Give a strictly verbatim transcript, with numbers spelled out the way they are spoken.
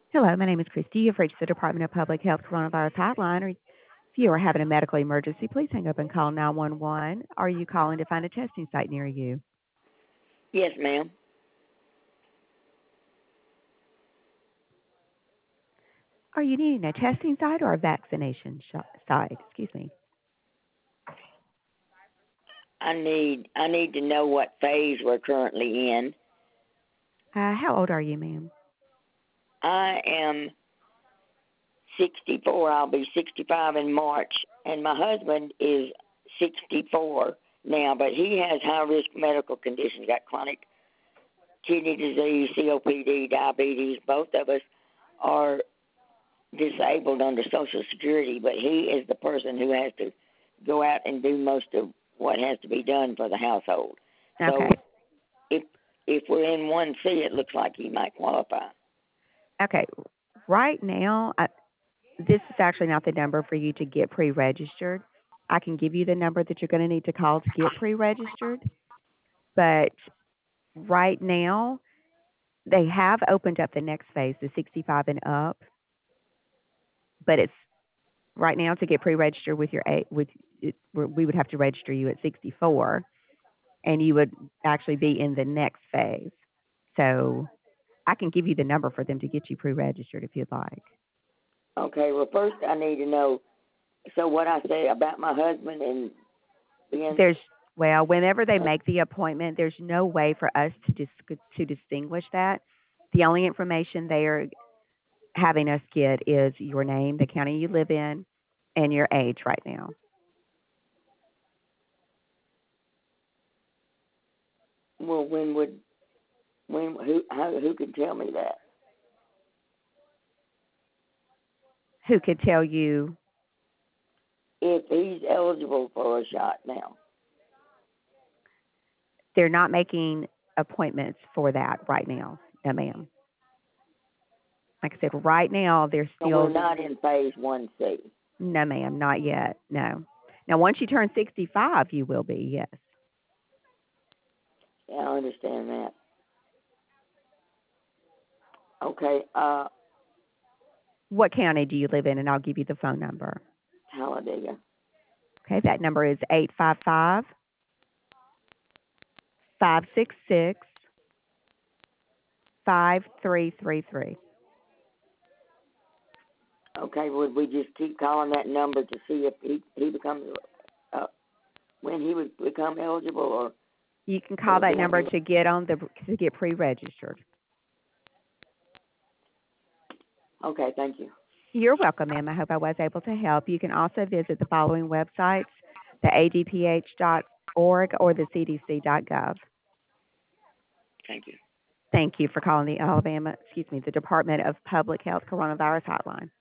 Hello, my name is Christy. You've reached the Department of Public Health Coronavirus Hotline. Or if you are having a medical emergency, please hang up and call nine one one. Are you calling to find a testing site near you? Yes, ma'am. Are you needing a testing site or a vaccination sh- site? Excuse me. I need I need to know what phase we're currently in. Uh, how old are you, ma'am? I am sixty-four. I'll be sixty-five in March, and my husband is sixty-four now, but he has high risk medical conditions. Got chronic kidney disease, C O P D, diabetes. Both of us are disabled under Social Security, but he is the person who has to go out and do most of what has to be done for the household. So Okay. if if we're in one C, it looks like he might qualify. Okay. Right now, I, this is actually not the number for you to get pre-registered. I can give you the number that you're going to need to call to get pre-registered, but right now they have opened up the next phase, the sixty-five and up, but it's right now to get pre-registered with your a with it, we would have to register you at sixty-four, and you would actually be in the next phase. So I can give you the number for them to get you pre-registered if you'd like. Okay, well, first I need to know, so what I say about my husband and being, There's well, whenever they uh, make the appointment, there's no way for us to dis- to distinguish that. The only information they are having us get is your name, the county you live in, and your age right now. well, when would, when, who, how, who can tell me that? Who could tell you? If he's eligible for a shot now. They're not making appointments for that right now. No, ma'am. Like I said, right now they're So we're still not in phase one C. no, ma'am, not yet. No. Now, once you turn sixty-five, you will be. Yes. Yeah, I understand that. Okay, uh, What county do you live in? And I'll give you the phone number. Talladega. Okay, that number is eight five five, five six six, five three three three. Okay, would we just keep calling that number to see if he, he becomes, uh, when he would become eligible, or You can call would that it number be? to get on the to get pre-registered. Okay, thank you. You're welcome, ma'am. I hope I was able to help. You can also visit the following websites: the a d p h dot org or the c d c dot gov. Thank you. Thank you for calling the Alabama, excuse me, the Department of Public Health Coronavirus Hotline.